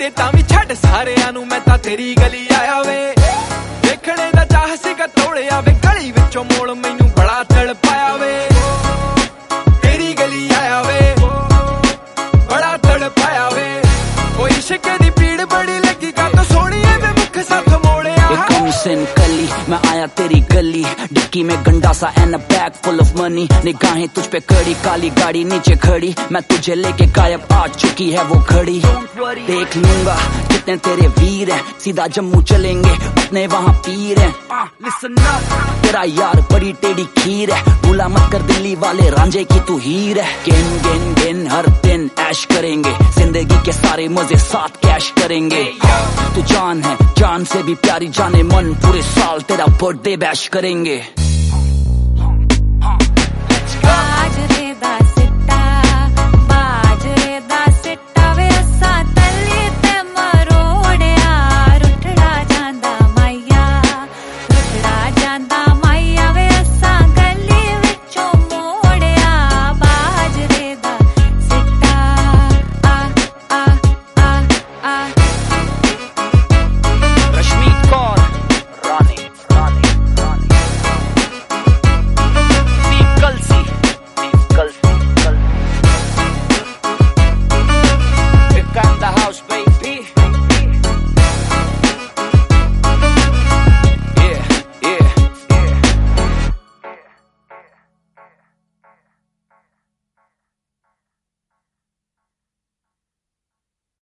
के तावी छड़ सारियां नू मैं तां तेरी गली आया वे देखने दा चाह सीगा तोड़िया वे गली विचों मोड़ मैनू बड़ा तड़पाया वे तेरी गली आया वे बड़ा तड़पाया वे ओ इश्क दी पीड़ बड़ी लगी का तो सोनिए वे मुख साथ मोड़िया कली मैं आया तेरी गली डिक्की में गंडा सा and a bag full of money निगाहें तुझ पे कड़ी काली गाड़ी नीचे खड़ी मैं तुझे लेके गायब आ चुकी है वो घड़ी देख लूंगा कितने तेरे वीर हैं सीधा जम्मू चलेंगे अपने वहाँ पीर हैं लिसन अप तेरा यार बड़ी टेढ़ी खीर है भूला मत कर दिल्ली वाले रांझे की तू हीर है गिन गिन गिन हर दिन ऐश करेंगे जिंदगी के सारे मजे साथ कैश करेंगे तू जान है जान से भी प्यारी जाने मन पूरे साल तेरा बर्थडे बैश करेंगे